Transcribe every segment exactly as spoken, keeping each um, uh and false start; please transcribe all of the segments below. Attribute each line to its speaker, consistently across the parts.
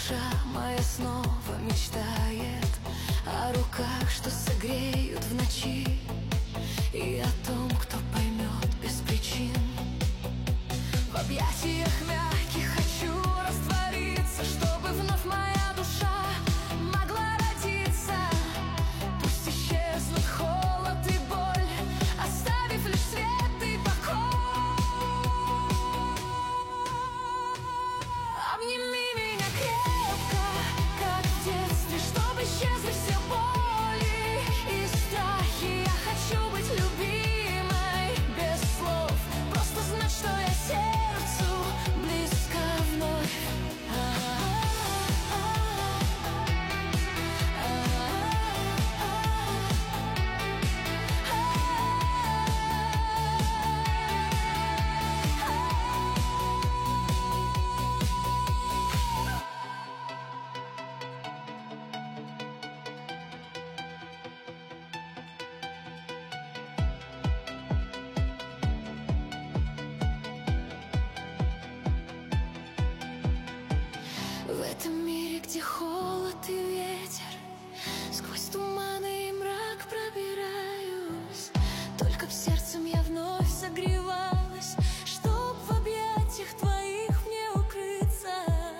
Speaker 1: душа моя снова мечтает о руках, что согреют в ночи, и о том, кто поймет без причин. В объятиях мягких хочу раствориться, чтобы вновь моя душа могла родиться. Пусть исчезнут холод и боль, оставив лишь свет и покой. Обними меня крепко, как в детстве, чтобы исчезли все боли и страхи. Я хочу быть любимой без слов, просто знать, что я сердцу близко вновь. В этом мире, где холод и ветер, сквозь туманы и мрак пробираюсь, только б сердцем я вновь согревалась, чтоб в объятиях твоих мне укрыться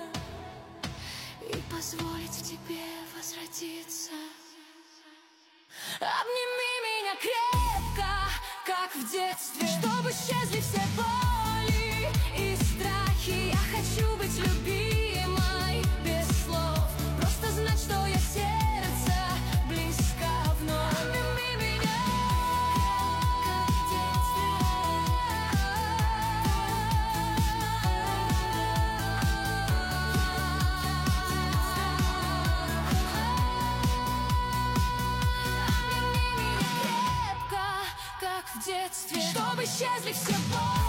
Speaker 1: и позволить в тебе возродиться. Обними меня крепко, как в детстве, чтобы исчезли все боли и страхи. Я хочу быть любимой без слов, просто знать, что я сердце близко вновь. Обними меня, как в детстве. Обними меня крепко, как в детстве, чтобы исчезли все боли